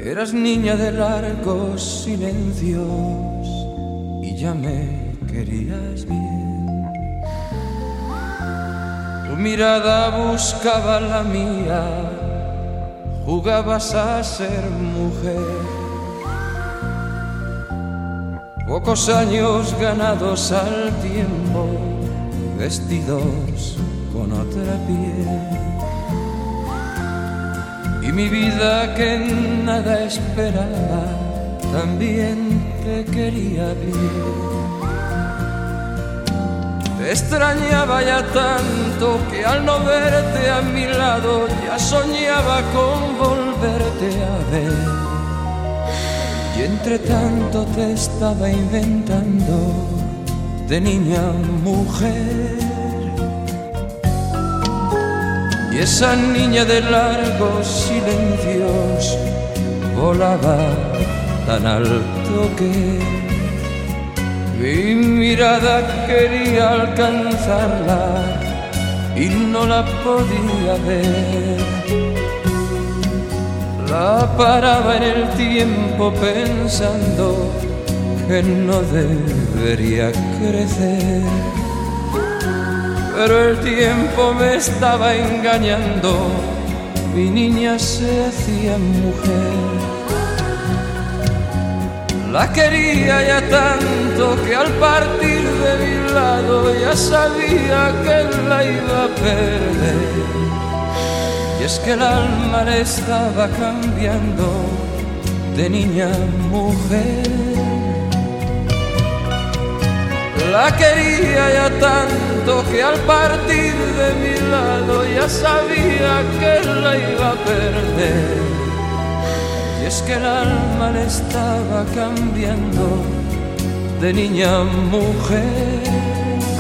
Eras niña de largos silencios y ya me querías bien. Tu mirada buscaba la mía, jugabas a ser mujer. Pocos años ganados al tiempo, vestidos con otra piel. Y mi vida que nada esperaba, también te quería bien. Te extrañaba ya tanto que al no verte a mi lado ya soñaba con volverte a ver. Y entre tanto te estaba inventando de niña mujer. Y esa niña de largos silencios volaba tan alto que mi mirada quería alcanzarla y no la podía ver. La paraba en el tiempo pensando que no debería crecer. Pero el tiempo me estaba engañando, mi niña se hacía mujer. La quería ya tanto que al partir de mi lado ya sabía que la iba a perder. Y es que el alma le estaba cambiando de niña a mujer. La quería ya tanto que al partir de mi lado ya sabía que la iba a perder. Y es que el alma le estaba cambiando de niña a mujer.